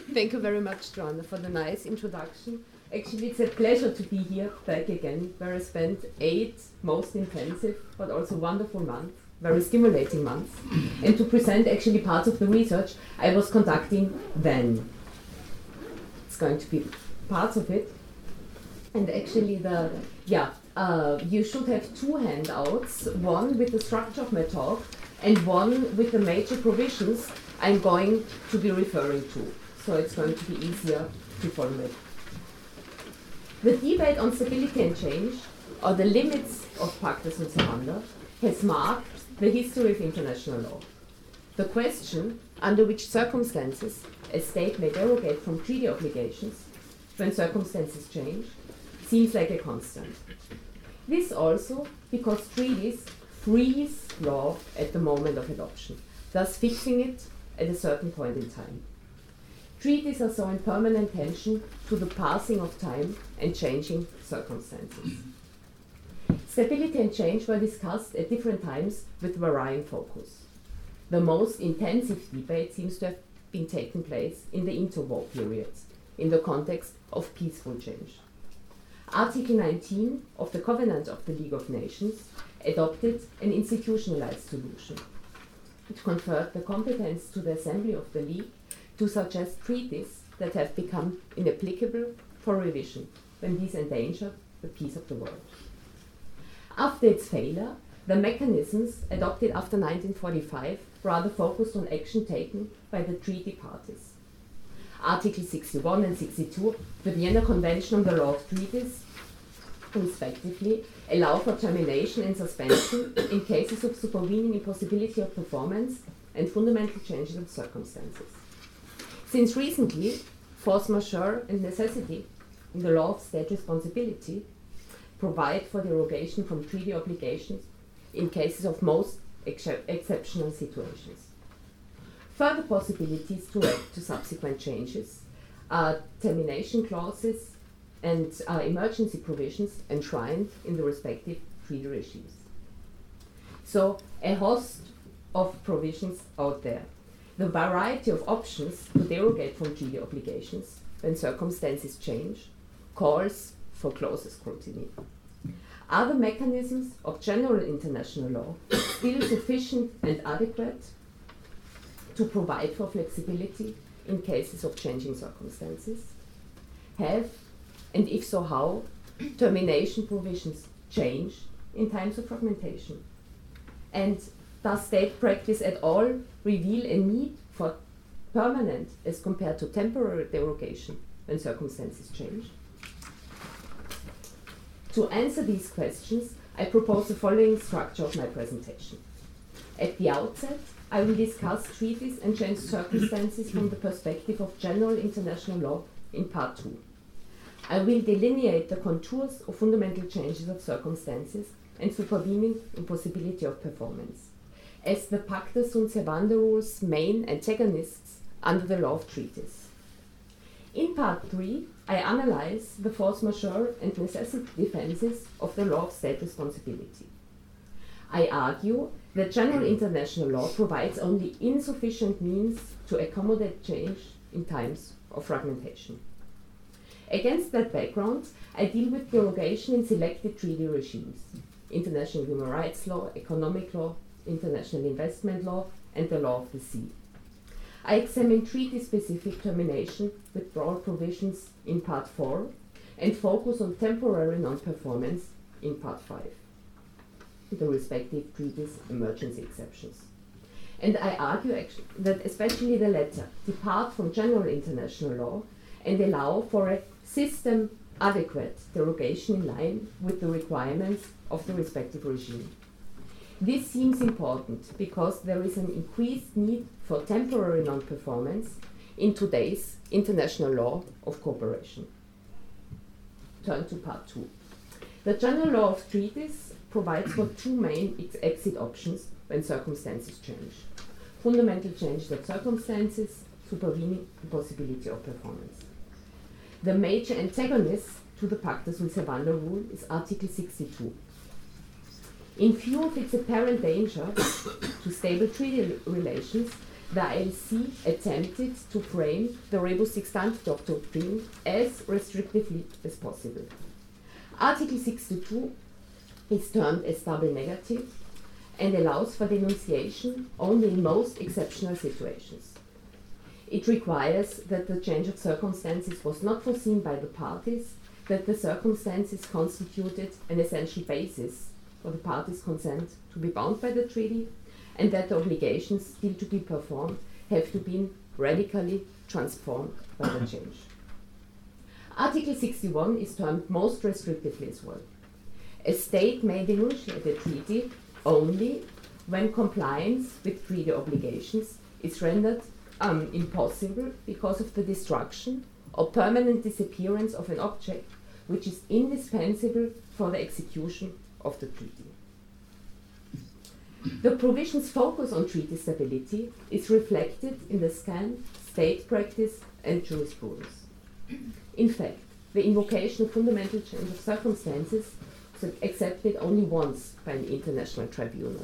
Thank you very much, Joanna, for the nice introduction. Actually, it's a pleasure to be here back again, where I spent 8 most intensive but also wonderful months, very stimulating months, and to present actually parts of the research I was conducting then. It's going to be parts of it. And actually, you should have 2 handouts, one with the structure of my talk and one with the major provisions I'm going to be referring to. So it's going to be easier to follow it. The debate on stability and change, or the limits of Pacta sunt servanda, has marked the history of international law. The question under which circumstances a state may derogate from treaty obligations when circumstances change seems like a constant. This also because treaties freeze law at the moment of adoption, thus fixing it at a certain point in time. Treaties are so in permanent tension to the passing of time and changing circumstances. Stability and change were discussed at different times with varying focus. The most intensive debate seems to have been taking place in the interwar periods, in the context of peaceful change. Article 19 of the Covenant of the League of Nations adopted an institutionalized solution. It conferred the competence to the Assembly of the League to suggest treaties that have become inapplicable for revision when these endanger the peace of the world. After its failure, the mechanisms adopted after 1945 rather focused on action taken by the treaty parties. Article 61 and 62 of the Vienna Convention on the Law of Treaties, respectively, allow for termination and suspension in cases of supervening impossibility of performance and fundamental changes of circumstances. Since recently, force majeure and necessity in the law of state responsibility provide for derogation from treaty obligations in cases of most exceptional situations. Further possibilities to react to subsequent changes are termination clauses and emergency provisions enshrined in the respective treaty regimes. So, a host of provisions out there. The variety of options to derogate from treaty obligations when circumstances change calls for closer scrutiny. Are the mechanisms of general international law still sufficient and adequate to provide for flexibility in cases of changing circumstances? Have, and if so how, termination provisions changed in times of fragmentation? And does state practice at all reveal a need for permanent as compared to temporary derogation when circumstances change? To answer these questions, I propose the following structure of my presentation. At the outset, I will discuss treaties and changed circumstances from the perspective of general international law in part 2. I will delineate the contours of fundamental changes of circumstances and supervening impossibility of performance as the Pacta sunt servanda rule's main antagonists under the law of treaties. In part 3, I analyze the force majeure and necessity defenses of the law of state responsibility. I argue that general international law provides only insufficient means to accommodate change in times of fragmentation. Against that background, I deal with derogation in selected treaty regimes: international human rights law, economic law, international investment law, and the law of the sea. I examine treaty-specific termination withdrawal provisions in part 4 and focus on temporary non-performance in part 5, the respective treaties' emergency exceptions. And I argue that especially the latter depart from general international law and allow for a system-adequate derogation in line with the requirements of the respective regime. This seems important because there is an increased need for temporary non-performance in today's international law of cooperation. Turn to part 2. The general law of treaties provides for 2 main exit options when circumstances change: fundamental changes of circumstances, supervening the possibility of performance. The major antagonist to the Pacta sunt servanda rule is Article 62. In view of its apparent danger to stable treaty relations, the ILC attempted to frame the rebus sextante doctrine as restrictively as possible. Article 62 is termed as double negative and allows for denunciation only in most exceptional situations. It requires that the change of circumstances was not foreseen by the parties, that the circumstances constituted an essential basis for the parties' consent to be bound by the treaty, and that the obligations still to be performed have to be radically transformed by the change. Article 61 is termed most restrictively as well. A state may denunciate a treaty only when compliance with treaty obligations is rendered impossible because of the destruction or permanent disappearance of an object which is indispensable for the execution of the treaty. The provision's focus on treaty stability is reflected in the scant state practice and jurisprudence. In fact, the invocation of fundamental change of circumstances was accepted only once by an international tribunal.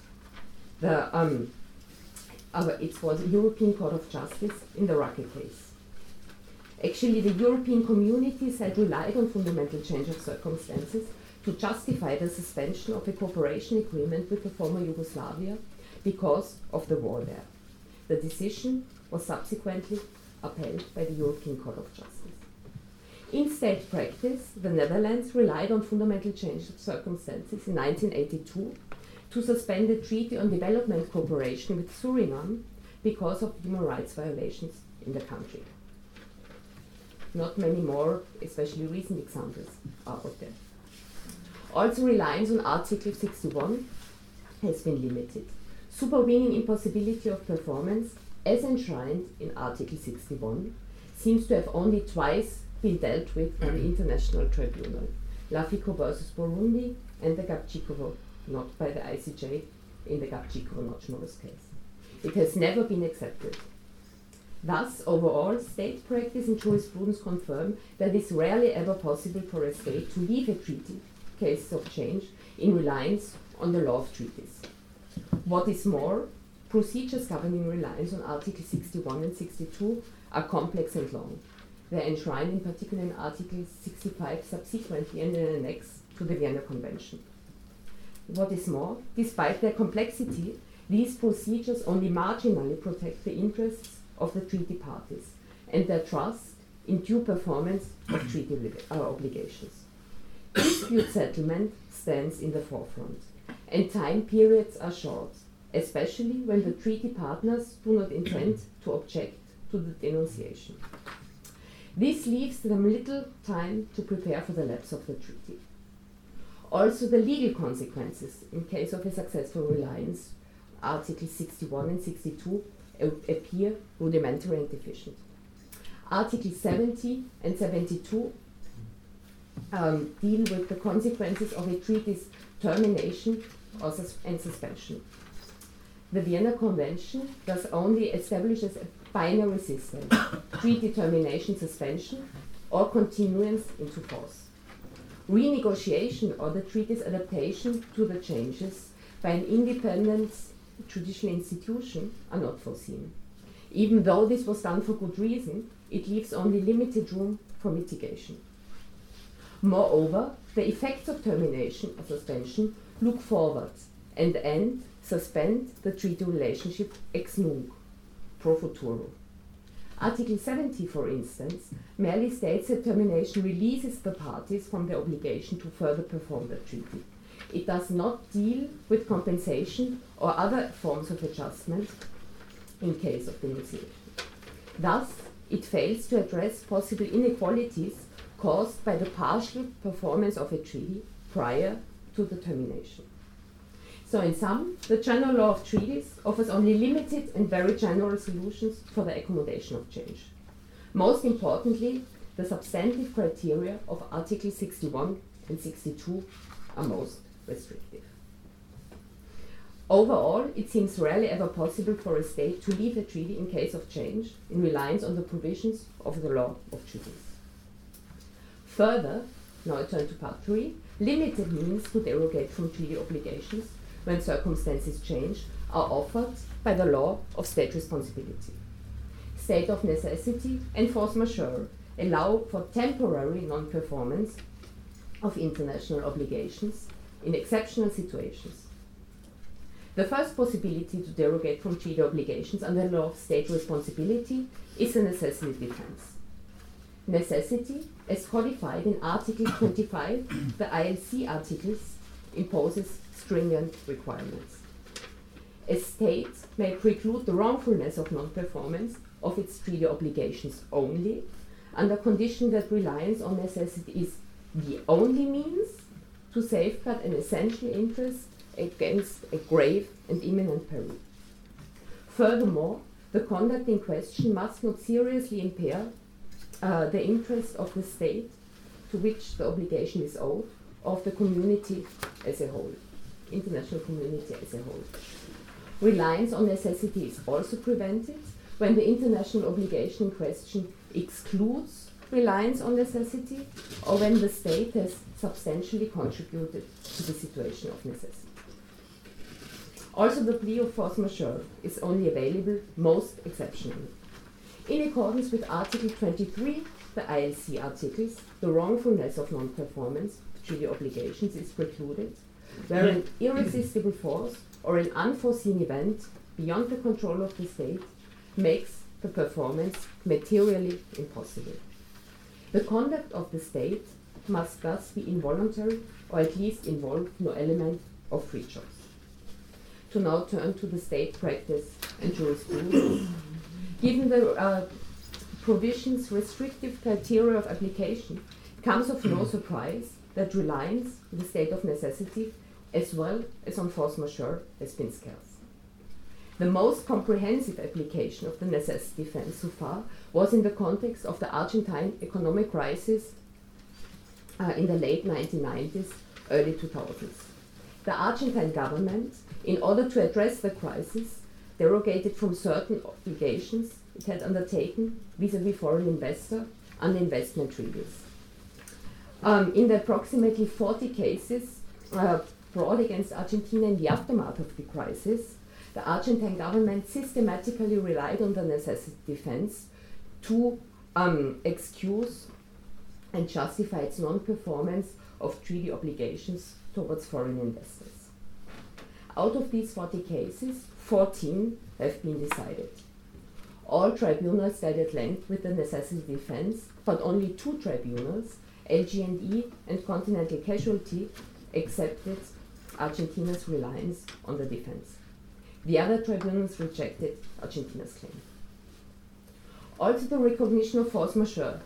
It was the European Court of Justice in the Racke case. Actually, the European communities had relied on fundamental change of circumstances to justify the suspension of a cooperation agreement with the former Yugoslavia because of the war there. The decision was subsequently upheld by the European Court of Justice. In state practice, the Netherlands relied on fundamental change of circumstances in 1982 to suspend a treaty on development cooperation with Suriname because of human rights violations in the country. Not many more, especially recent examples, are out there. Also, reliance on Article 61 has been limited. Supervening impossibility of performance, as enshrined in Article 61, seems to have only twice been dealt with by the International Tribunal, Lafico versus Burundi and the Gabčíkovo, not by the ICJ in the Gabčíkovo-Notch case. It has never been accepted. Thus, overall, state practice and jurisprudence confirm that it is rarely ever possible for a state to leave a treaty, cases of change, in reliance on the law of treaties. What is more, procedures governing reliance on Article 61 and 62 are complex and long. They are enshrined in particular in Article 65 subsequently and in an annex to the Vienna Convention. What is more, despite their complexity, these procedures only marginally protect the interests of the treaty parties and their trust in due performance of treaty obligations. Dispute settlement stands in the forefront, and time periods are short, especially when the treaty partners do not intend to object to the denunciation. This leaves them little time to prepare for the lapse of the treaty. Also, the legal consequences in case of a successful reliance, Articles 61 and 62, appear rudimentary and deficient. Articles 70 and 72 deal with the consequences of a treaty's termination and suspension. The Vienna Convention thus only establishes a binary system, treaty termination, suspension, or continuance into force. Renegotiation or the treaty's adaptation to the changes by an independent judicial institution are not foreseen. Even though this was done for good reason, it leaves only limited room for mitigation. Moreover, the effects of termination or suspension look forward and suspend the treaty relationship ex nunc, pro futuro. Article 70, for instance, merely states that termination releases the parties from the obligation to further perform the treaty. It does not deal with compensation or other forms of adjustment in case of denunciation. Thus, it fails to address possible inequalities caused by the partial performance of a treaty prior to the termination. So in sum, the general law of treaties offers only limited and very general solutions for the accommodation of change. Most importantly, the substantive criteria of Articles 61 and 62 are most restrictive. Overall, it seems rarely ever possible for a state to leave a treaty in case of change in reliance on the provisions of the law of treaties. Further, now I turn to part 3, limited means to derogate from treaty obligations when circumstances change, are offered by the law of state responsibility. State of necessity and force majeure allow for temporary non-performance of international obligations in exceptional situations. The first possibility to derogate from treaty obligations under the law of state responsibility is the necessity defense. Necessity, as codified in Article 25, the ILC articles, imposes stringent requirements. A state may preclude the wrongfulness of non-performance of its treaty obligations only under condition that reliance on necessity is the only means to safeguard an essential interest against a grave and imminent peril. Furthermore, the conduct in question must not seriously impair the interest of the state to which the obligation is owed, of the community as a whole, international community as a whole. Reliance on necessity is also prevented when the international obligation in question excludes reliance on necessity or when the state has substantially contributed to the situation of necessity. Also, the plea of force majeure is only available most exceptionally. In accordance with Article 23, the ILC articles, the wrongfulness of non-performance of treaty obligations is precluded where an irresistible force or an unforeseen event beyond the control of the state makes the performance materially impossible. The conduct of the state must thus be involuntary or at least involve no element of free choice. To now turn to the state practice and jurisprudence. Given the provision's restrictive criteria of application, it comes of no surprise that reliance on the state of necessity as well as on force majeure has been scarce. The most comprehensive application of the necessity defense so far was in the context of the Argentine economic crisis in the late 1990s, early 2000s. The Argentine government, in order to address the crisis, derogated from certain obligations it had undertaken vis-à-vis foreign investor under investment treaties. In the approximately 40 cases brought against Argentina in the aftermath of the crisis, the Argentine government systematically relied on the necessity defense to excuse and justify its non-performance of treaty obligations towards foreign investors. Out of these 40 cases, 14 have been decided. All tribunals dealt at length with the necessity defense, but only 2 tribunals, LG&E and Continental Casualty, accepted Argentina's reliance on the defense. The other tribunals rejected Argentina's claim. Also, the recognition of force majeure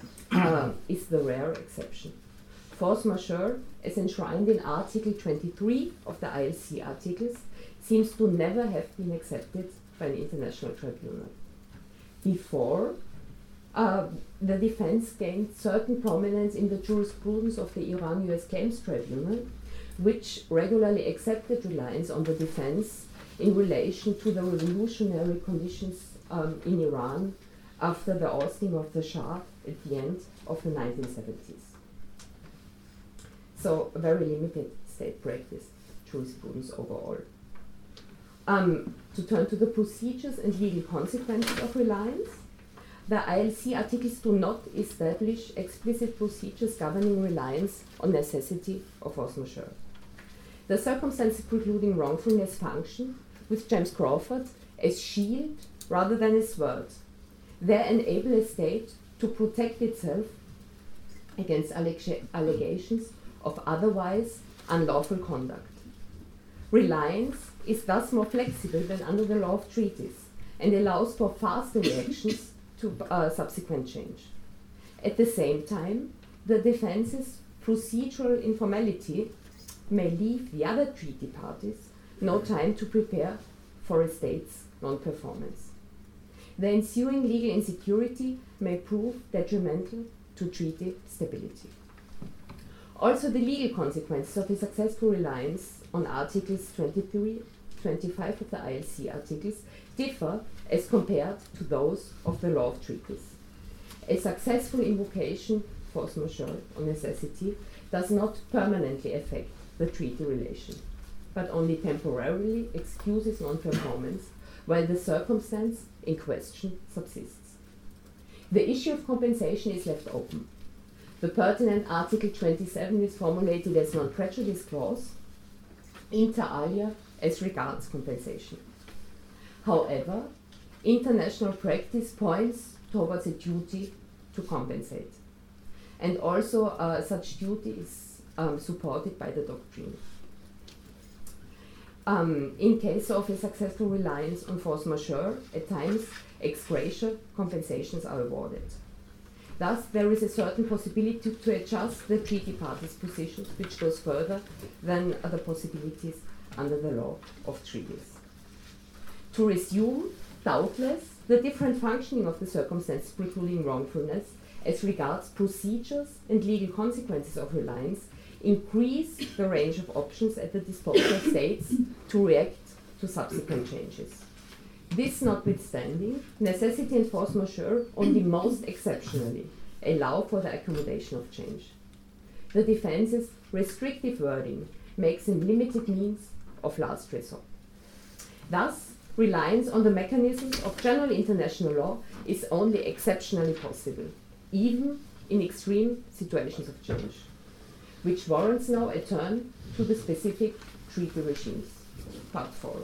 is the rare exception. Force majeure, as enshrined in Article 23 of the ILC articles, seems to never have been accepted by an international tribunal. Before, the defense gained certain prominence in the jurisprudence of the Iran-US Claims Tribunal, which regularly accepted reliance on the defense in relation to the revolutionary conditions in Iran after the ousting of the Shah at the end of the 1970s. So a very limited state practice jurisprudence overall. To turn to the procedures and legal consequences of reliance, the ILC articles do not establish explicit procedures governing reliance on necessity or force majeure. The circumstances precluding wrongfulness function with James Crawford as shield rather than as sword. They enable a state to protect itself against allegations of otherwise unlawful conduct. Reliance is thus more flexible than under the law of treaties and allows for faster reactions to subsequent change. At the same time, the defense's procedural informality may leave the other treaty parties no time to prepare for a state's non-performance. The ensuing legal insecurity may prove detrimental to treaty stability. Also, the legal consequences of a successful reliance on Articles 23, 25 of the ILC articles differ as compared to those of the law of treaties. A successful invocation, force majeure or necessity, does not permanently affect the treaty relation. but only temporarily, excuses non-performance, while the circumstance in question subsists. The issue of compensation is left open. The pertinent Article 27 is formulated as non-prejudice clause, inter alia as regards compensation. However, international practice points towards a duty to compensate. And also such duty is supported by the doctrine. In case of a successful reliance on force majeure, at times ex gratia compensations are awarded. Thus, there is a certain possibility to adjust the treaty parties' positions, which goes further than other possibilities under the law of treaties. To resume, doubtless, the different functioning of the circumstances precluding wrongfulness as regards procedures and legal consequences of reliance increase the range of options at the disposal of states to react to subsequent changes. This notwithstanding, necessity and force majeure only most exceptionally allow for the accommodation of change. The defense's restrictive wording makes them limited means of last resort. Thus, reliance on the mechanisms of general international law is only exceptionally possible, even in extreme situations of change, which warrants now a turn to the specific treaty regimes. Part 4.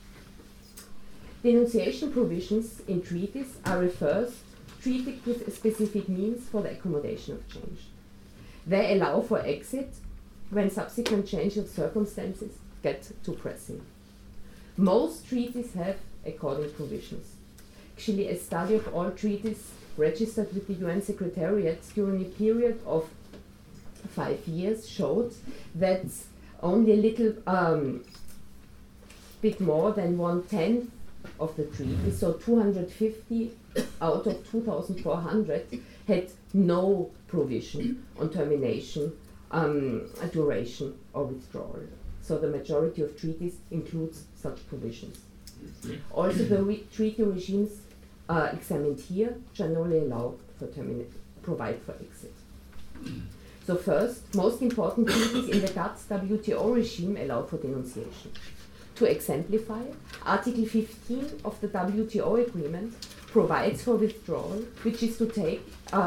Denunciation provisions in treaties are referred treated with specific means for the accommodation of change. They allow for exit when subsequent change of circumstances get too pressing. Most treaties have according provisions. Actually, a study of all treaties registered with the UN Secretariat during a period of 5 years showed that only a little bit more than 1/10 of the treaties, so 250 out of 2,400, had no provision on termination, duration, or withdrawal. So the majority of treaties includes such provisions. Also, the treaty regimes examined here generally allow for provide for exit. So first, most important treaties in the GATT WTO regime allow for denunciation. To exemplify, Article 15 of the WTO agreement provides for withdrawal, which is to take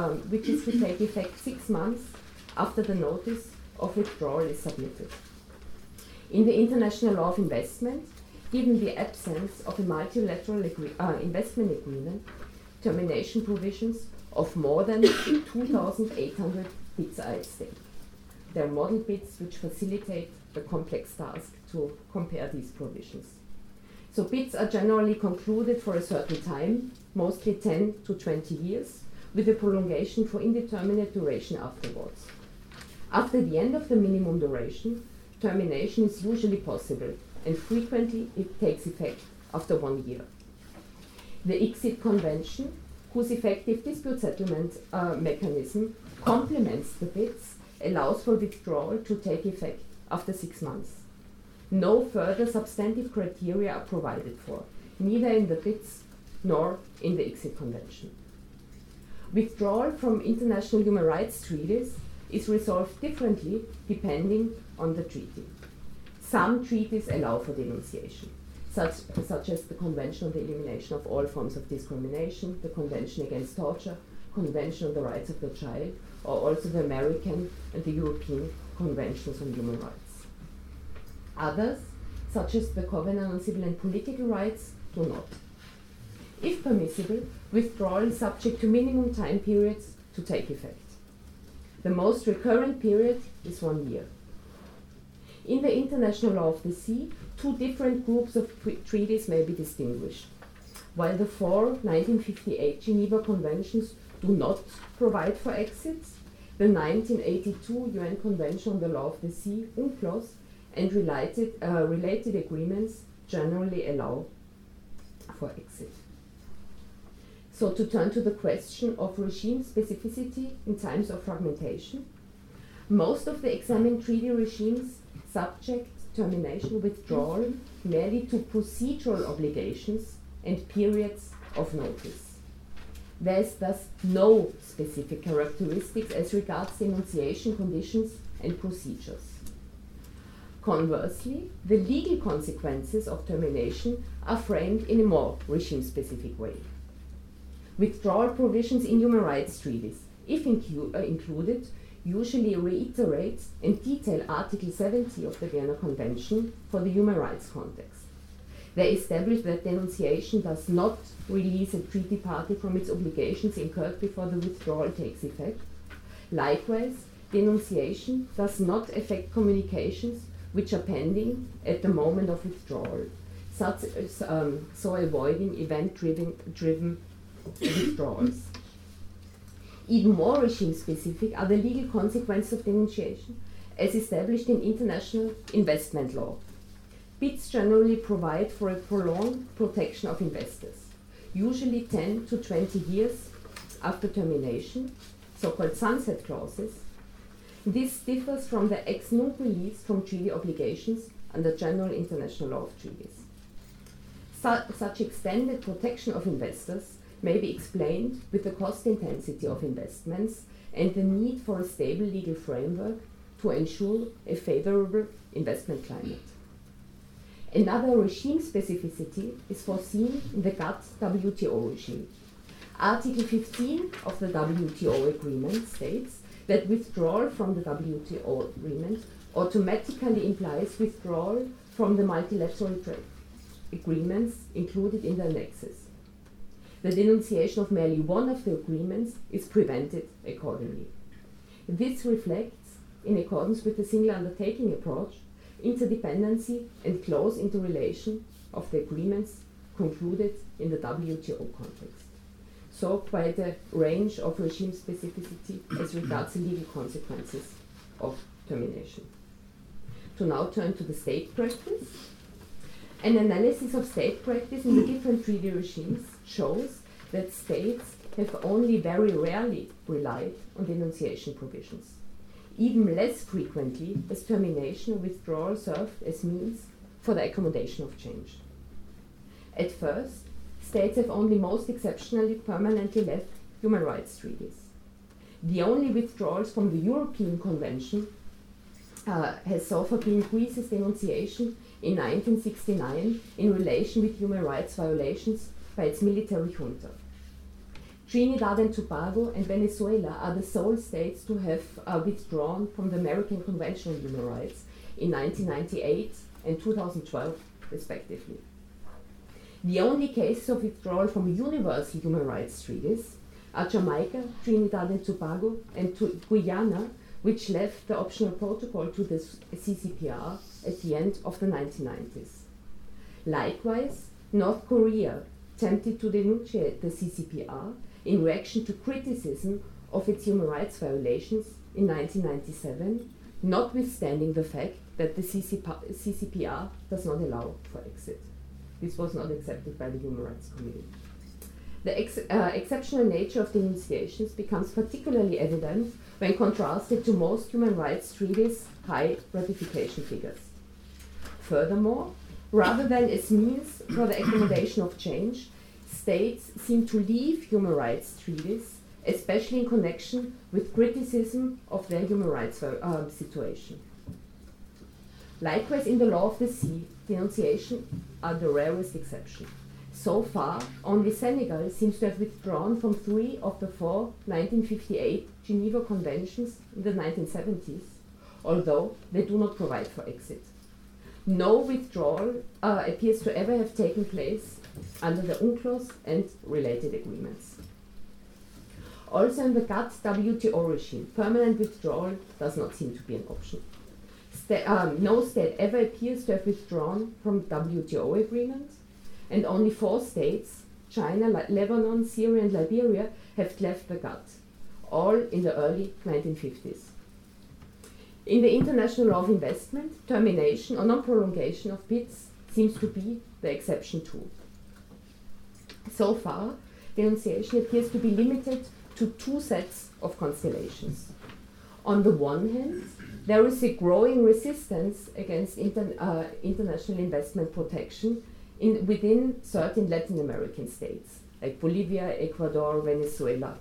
effect 6 months after the notice of withdrawal is submitted. In the international law of investment, given the absence of a multilateral investment agreement, termination provisions of more than 2,800 bids are at stake. There are model bids which facilitate the complex task to compare these provisions. So bids are generally concluded for a certain time, mostly 10 to 20 years, with a prolongation for indeterminate duration afterwards. After the end of the minimum duration, termination is usually possible, and frequently it takes effect after 1 year. The ICSID Convention, whose effective dispute settlement mechanism complements the bids, allows for withdrawal to take effect after 6 months. No further substantive criteria are provided for, neither in the bids nor in the ICSID Convention. Withdrawal from international human rights treaties is resolved differently depending on the treaty. Some treaties allow for denunciation, such as the Convention on the Elimination of All Forms of Discrimination, the Convention Against Torture, Convention on the Rights of the Child, or also the American and the European Conventions on Human Rights. Others, such as the Covenant on Civil and Political Rights, do not. If permissible, withdrawal is subject to minimum time periods to take effect. The most recurrent period is 1 year. In the international law of the sea, 2 different groups of treaties may be distinguished. While the 4 1958 Geneva Conventions do not provide for exits, the 1982 UN Convention on the Law of the Sea, UNCLOS, and related agreements generally allow for exit. So to turn to the question of regime specificity in times of fragmentation, most of the examined treaty regimes subject termination withdrawal merely to procedural obligations and periods of notice. There is thus no specific characteristics as regards denunciation conditions and procedures. Conversely, the legal consequences of termination are framed in a more regime-specific way. Withdrawal provisions in human rights treaties, if included, usually reiterate and detail Article 70 of the Vienna Convention for the human rights context. They establish that denunciation does not release a treaty party from its obligations incurred before the withdrawal takes effect. Likewise, denunciation does not affect communications which are pending at the moment of withdrawal, so avoiding event-driven withdrawals. Even more regime-specific are the legal consequences of denunciation, as established in international investment law. BITs generally provide for a prolonged protection of investors, usually 10 to 20 years after termination, so-called sunset clauses. This differs from the ex nunc release from treaty obligations under general international law of treaties. Such extended protection of investors may be explained with the cost intensity of investments and the need for a stable legal framework to ensure a favorable investment climate. Another regime specificity is foreseen in the GATT-WTO regime. Article 15 of the WTO agreement states that withdrawal from the WTO agreement automatically implies withdrawal from the multilateral trade agreements included in the annexes. The denunciation of merely one of the agreements is prevented accordingly. This reflects, in accordance with the single undertaking approach, interdependency and close interrelation of the agreements concluded in the WTO context. So quite a range of regime specificity as regards the legal consequences of termination. To now turn to the state practice. An analysis of state practice in the different treaty regimes shows that states have only very rarely relied on denunciation provisions. Even less frequently as termination or withdrawal served as means for the accommodation of change. At first, states have only most exceptionally permanently left human rights treaties. The only withdrawals from the European Convention has so far been Greece's denunciation in 1969 in relation with human rights violations by its military junta. Trinidad and Tobago and Venezuela are the sole states to have withdrawn from the American Convention on Human Rights in 1998 and 2012, respectively. The only cases of withdrawal from universal human rights treaties are Jamaica, Trinidad and Tobago, and Guyana, which left the optional protocol to the CCPR at the end of the 1990s. Likewise, North Korea attempted to denunciate the CCPR in reaction to criticism of its human rights violations in 1997, notwithstanding the fact that the CCPR does not allow for exit. This was not accepted by the Human Rights Committee. The exceptional nature of denunciations becomes particularly evident when contrasted to most human rights treaties' high ratification figures. Furthermore, rather than as means for the accommodation of change, states seem to leave human rights treaties, especially in connection with criticism of their human rights situation. Likewise, in the law of the sea, denunciation are the rarest exception. So far, only Senegal seems to have withdrawn from 3 of the 4 1958 Geneva Conventions in the 1970s, although they do not provide for exit. No withdrawal appears to ever have taken place under the UNCLOS and related agreements. Also in the GATT-WTO regime, permanent withdrawal does not seem to be an option. No state ever appears to have withdrawn from the WTO agreement, and only 4 states, China, Lebanon, Syria and Liberia, have left the GATT, all in the early 1950s. In the international law of investment, termination or non-prolongation of bids seems to be the exception too. So far, denunciation appears to be limited to 2 sets of constellations. On the one hand, there is a growing resistance against international investment protection within certain Latin American states, like Bolivia, Ecuador, Venezuela.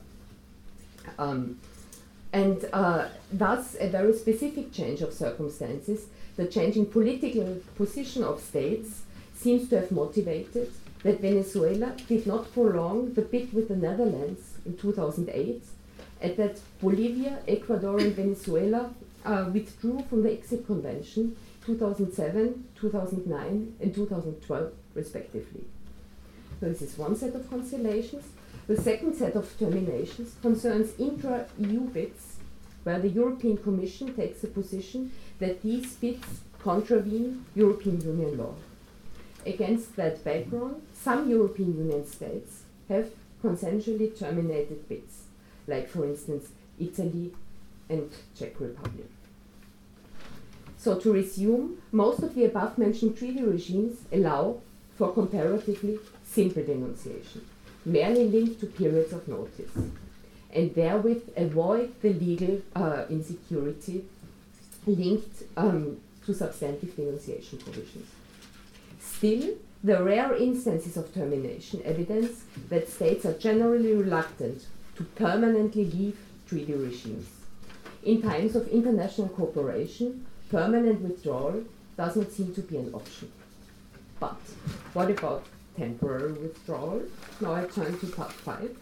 And thus, a very specific change of circumstances the changing political position of states seems to have motivated that Venezuela did not prolong the bid with the Netherlands in 2008, and that Bolivia, Ecuador, and Venezuela withdrew from the Exit Convention 2007, 2009, and 2012, respectively. So this is one set of constellations. The second set of terminations concerns intra-EU bids, where the European Commission takes the position that these bids contravene European Union law. Against that background, some European Union states have consensually terminated bids, like for instance Italy and Czech Republic. So to resume, most of the above-mentioned treaty regimes allow for comparatively simple denunciation, merely linked to periods of notice, and therewith avoid the legal insecurity linked to substantive denunciation provisions. Still, the rare instances of termination evidence that states are generally reluctant to permanently leave treaty regimes. In times of international cooperation, permanent withdrawal does not seem to be an option. But what about temporary withdrawal? Now I turn to part 5.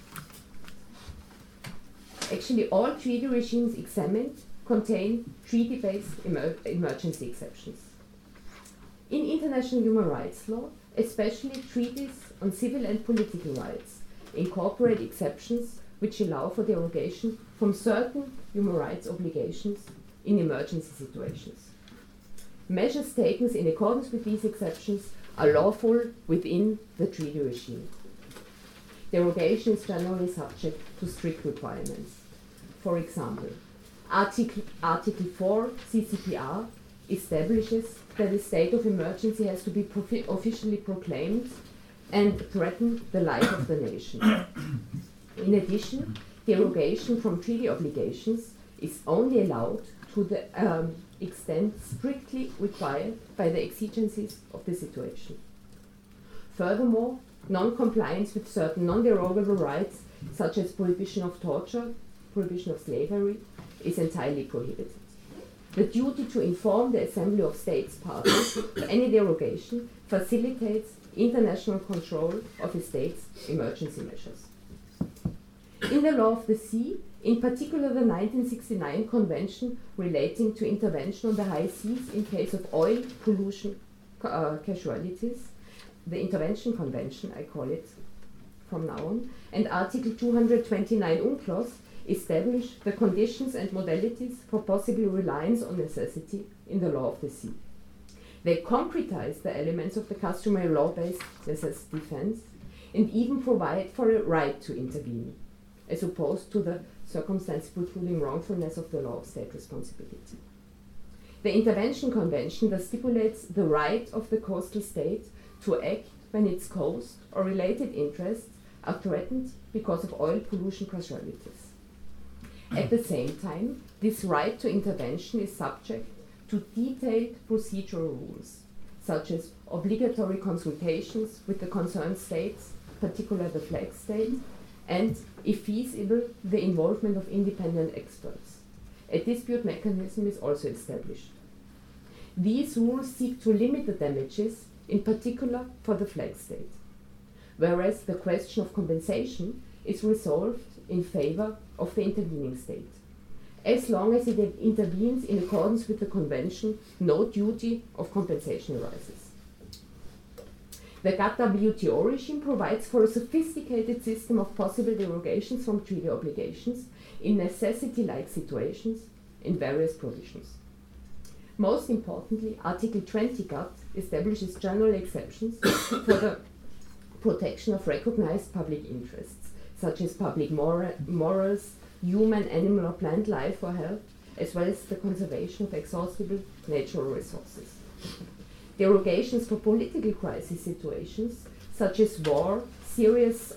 Actually, all treaty regimes examined contain treaty-based emergency exceptions. In international human rights law, especially treaties on civil and political rights incorporate exceptions which allow for derogation from certain human rights obligations in emergency situations. Measures taken in accordance with these exceptions are lawful within the treaty regime. Derogation is generally subject to strict requirements. For example, Article 4 CCPR establishes that a state of emergency has to be officially proclaimed and threaten the life of the nation. In addition, derogation from treaty obligations is only allowed to the extent strictly required by the exigencies of the situation. Furthermore, non-compliance with certain non-derogable rights, such as prohibition of torture, prohibition of slavery, is entirely prohibited. The duty to inform the Assembly of States partners of any derogation facilitates international control of a state's emergency measures. In the law of the sea, in particular the 1969 Convention relating to intervention on the high seas in case of oil pollution casualties, the Intervention Convention, I call it from now on, and Article 229 UNCLOS establish the conditions and modalities for possible reliance on necessity in the law of the sea. They concretize the elements of the customary law-based necessity defense and even provide for a right to intervene, as opposed to the circumstance precluding wrongfulness of the law of state responsibility. The Intervention Convention thus stipulates the right of the coastal state to act when its coast or related interests are threatened because of oil pollution casualties. At the same time, this right to intervention is subject to detailed procedural rules, such as obligatory consultations with the concerned states, particularly the flag state, and, if feasible, the involvement of independent experts. A dispute mechanism is also established. These rules seek to limit the damages, in particular for the flag state, whereas the question of compensation is resolved in favor of the intervening state. As long as it intervenes in accordance with the convention, no duty of compensation arises. The GATT-WTO regime provides for a sophisticated system of possible derogations from treaty obligations in necessity-like situations in various provisions. Most importantly, Article 20 GATT establishes general exceptions for the protection of recognized public interests, such as public morals, human, animal or plant life or health, as well as the conservation of exhaustible natural resources. Derogations for political crisis situations, such as war, serious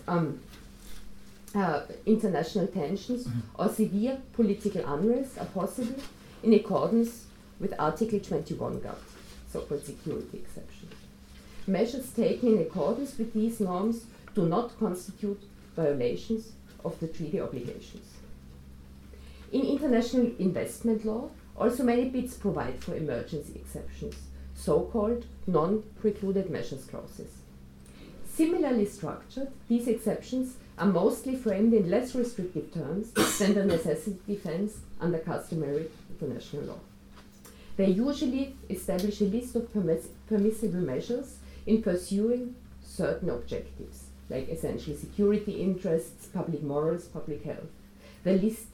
international tensions, or severe political unrest are possible in accordance with Article 21 GATT, so-called security exception. Measures taken in accordance with these norms do not constitute violations of the treaty obligations. In international investment law, Also, many BITs provide for emergency exceptions, so-called non-precluded measures clauses. Similarly structured, these exceptions are mostly framed in less restrictive terms than the necessity defense under customary international law. They usually establish a list of permissible measures in pursuing certain objectives, like essentially security interests, public morals, public health. The list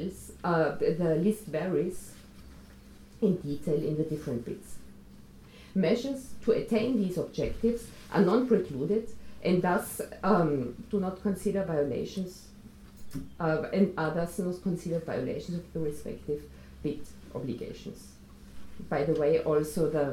varies in detail in the different BITs. Measures to attain these objectives are non-precluded and thus do not consider violations and are thus not considered violations of the respective BIT obligations. By the way, also the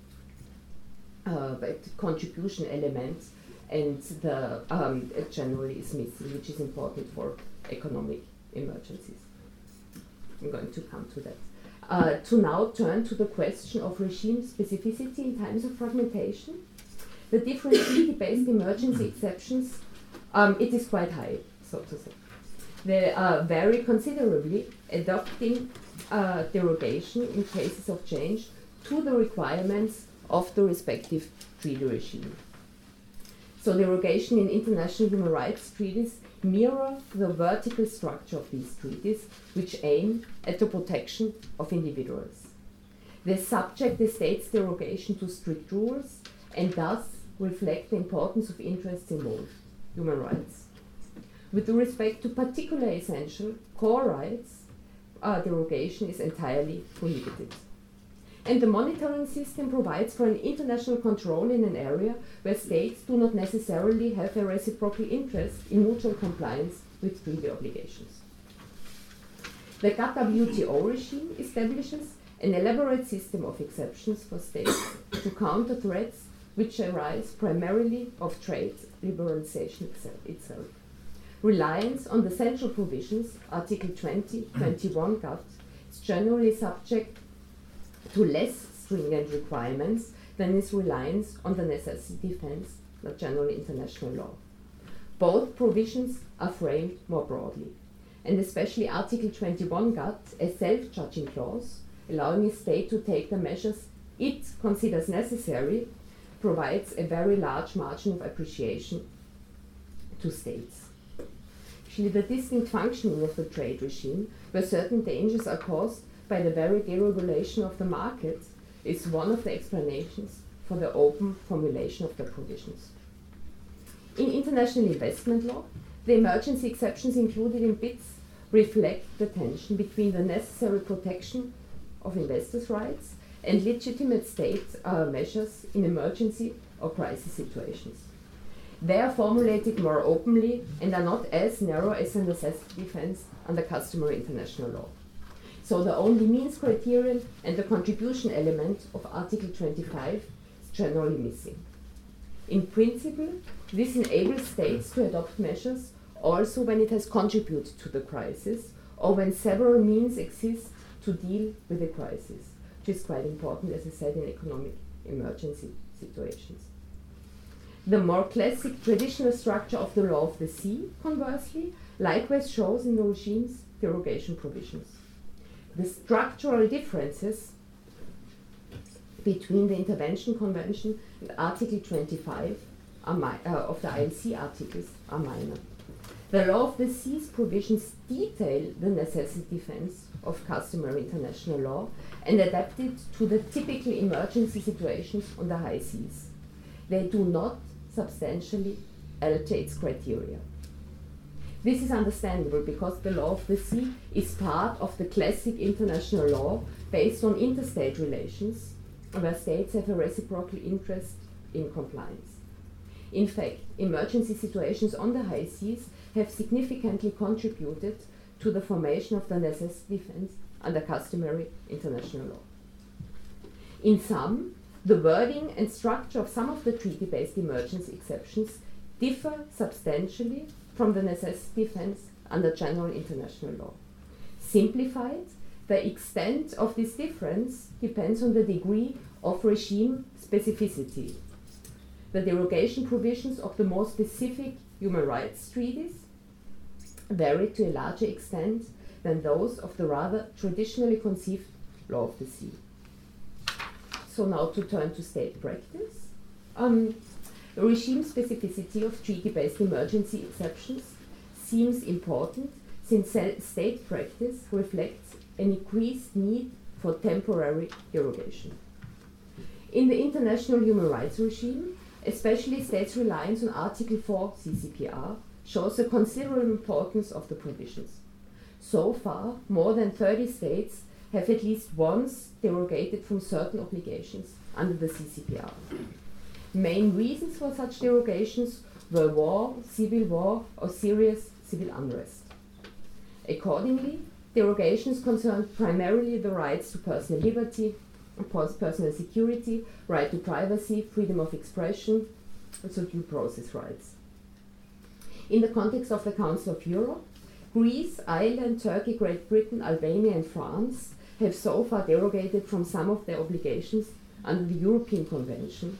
contribution element and the generally is missing, which is important for economic emergencies. I'm going to come to that. To now turn to the question of regime specificity in times of fragmentation. The different treaty-based emergency exceptions, it is quite high, so to say. They vary considerably, adopting derogation in cases of change to the requirements of the respective treaty regime. So derogation in international human rights treaties mirror the vertical structure of these treaties, which aim at the protection of individuals. They subject the state's derogation to strict rules and thus reflect the importance of interests involved, human rights. With respect to particular essential core rights, derogation is entirely prohibited. And the monitoring system provides for an international control in an area where states do not necessarily have a reciprocal interest in mutual compliance with treaty obligations. The GATT-WTO regime establishes an elaborate system of exceptions for states to counter threats which arise primarily of trade liberalization itself. Reliance on the central provisions, Article 2021 GATT, is generally subject to less stringent requirements than is reliance on the necessity defense, not general international law. Both provisions are framed more broadly, and especially Article 21 GATT, a self-judging clause, allowing a state to take the measures it considers necessary, provides a very large margin of appreciation to states. Actually, the distinct functioning of the trade regime, where certain dangers are caused by the very deregulation of the market, is one of the explanations for the open formulation of the provisions. In international investment law, the emergency exceptions included in BITs reflect the tension between the necessary protection of investors' rights and legitimate state measures in emergency or crisis situations. They are formulated more openly and are not as narrow as the necessity defense under customary international law. So the only means criterion and the contribution element of Article 25 is generally missing. In principle, this enables states to adopt measures also when it has contributed to the crisis or when several means exist to deal with the crisis, which is quite important, as I said, in economic emergency situations. The more classic traditional structure of the law of the sea, conversely, likewise shows in the regime's derogation provisions. The structural differences between the Intervention Convention and Article 25 of the ILC articles are minor. The law of the sea's provisions detail the necessity defense of customary international law and adapt it to the typical emergency situations on the high seas. They do not substantially alter its criteria. This is understandable because the law of the sea is part of the classic international law based on interstate relations, where states have a reciprocal interest in compliance. In fact, emergency situations on the high seas have significantly contributed to the formation of the necessity defense under customary international law. In sum, the wording and structure of some of the treaty-based emergency exceptions differ substantially from the necessity defense under general international law. Simplified, the extent of this difference depends on the degree of regime specificity. The derogation provisions of the more specific human rights treaties vary to a larger extent than those of the rather traditionally conceived law of the sea. So now to turn to state practice. Regime specificity of treaty-based emergency exceptions seems important since state practice reflects an increased need for temporary derogation. In the international human rights regime, especially states' reliance on Article 4 CCPR shows the considerable importance of the provisions. So far, more than 30 states have at least once derogated from certain obligations under the CCPR. Main reasons for such derogations were war, civil war, or serious civil unrest. Accordingly, derogations concerned primarily the rights to personal liberty, personal security, right to privacy, freedom of expression, also due process rights. In the context of the Council of Europe, Greece, Ireland, Turkey, Great Britain, Albania, and France have so far derogated from some of their obligations under the European Convention.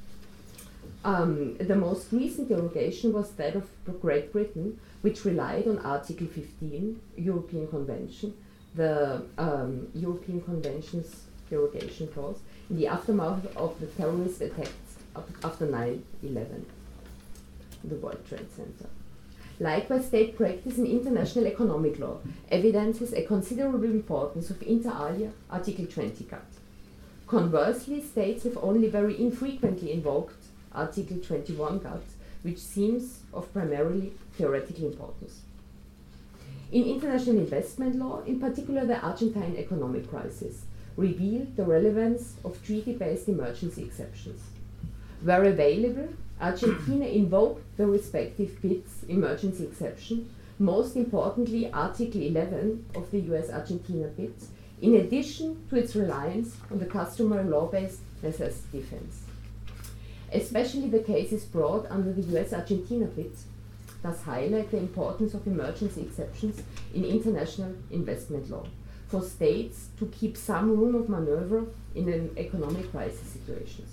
The most recent derogation was that of Great Britain, which relied on Article 15, European Convention, the European Convention's derogation clause, in the aftermath of the terrorist attacks after 9/11, the World Trade Center. Likewise, state practice in international economic law evidences a considerable importance of inter alia Article 20 GATT. Conversely, states have only very infrequently invoked Article 21 GATT, which seems of primarily theoretical importance. In international investment law, in particular the Argentine economic crisis, revealed the relevance of treaty-based emergency exceptions. Where available, Argentina invoked the respective BIT's emergency exception, most importantly Article 11 of the US-Argentina BIT, in addition to its reliance on the customary law-based necessity defense. Especially the cases brought under the US-Argentina BIT thus highlight the importance of emergency exceptions in international investment law for states to keep some room of maneuver in an economic crisis situations.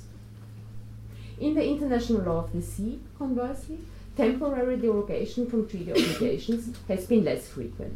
In the international law of the sea, conversely, temporary derogation from treaty obligations has been less frequent.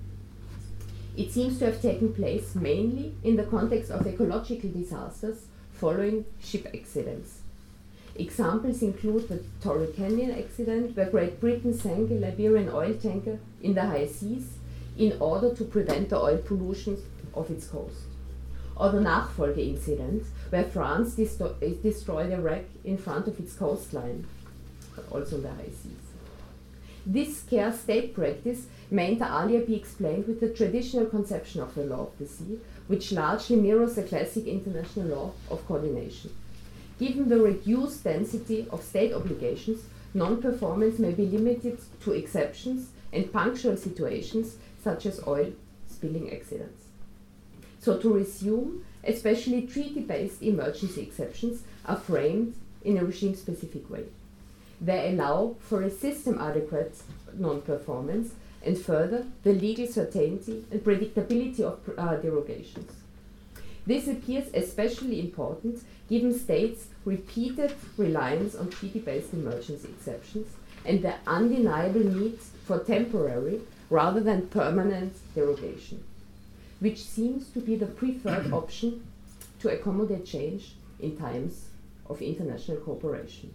It seems to have taken place mainly in the context of ecological disasters following ship accidents. Examples include the Torrey Canyon accident, where Great Britain sank a Liberian oil tanker in the high seas in order to prevent the oil pollution of its coast. Or the Nachfolge incident, where France destroyed a wreck in front of its coastline, but also in the high seas. This scarce state practice may inter alia be explained with the traditional conception of the law of the sea, which largely mirrors the classic international law of coordination. Given the reduced density of state obligations, non-performance may be limited to exceptions and punctual situations such as oil spilling accidents. So to resume, especially treaty-based emergency exceptions are framed in a regime-specific way. They allow for a system-adequate non-performance and further the legal certainty and predictability of derogations. This appears especially important given states' repeated reliance on treaty-based emergency exceptions and their undeniable need for temporary rather than permanent derogation, which seems to be the preferred option to accommodate change in times of international cooperation.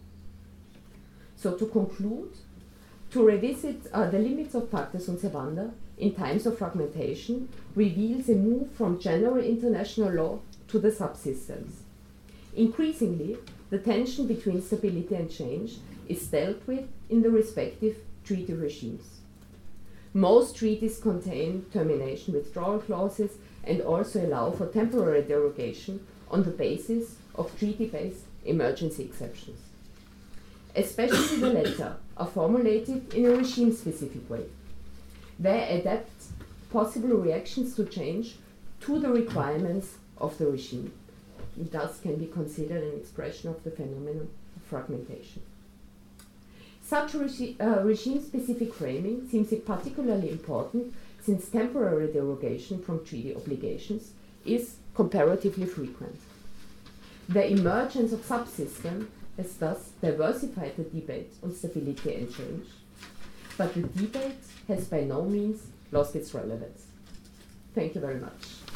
So to conclude, to revisit the limits of pacta sunt servanda in times of fragmentation reveals a move from general international law to the subsystems. Increasingly, the tension between stability and change is dealt with in the respective treaty regimes. Most treaties contain termination withdrawal clauses and also allow for temporary derogation on the basis of treaty-based emergency exceptions. Especially the latter are formulated in a regime-specific way. They adapt possible reactions to change to the requirements of the regime. It thus can be considered an expression of the phenomenon of fragmentation. Such regime-specific framing seems particularly important since temporary derogation from treaty obligations is comparatively frequent. The emergence of subsystems has thus diversified the debate on stability and change, but the debate has by no means lost its relevance. Thank you very much.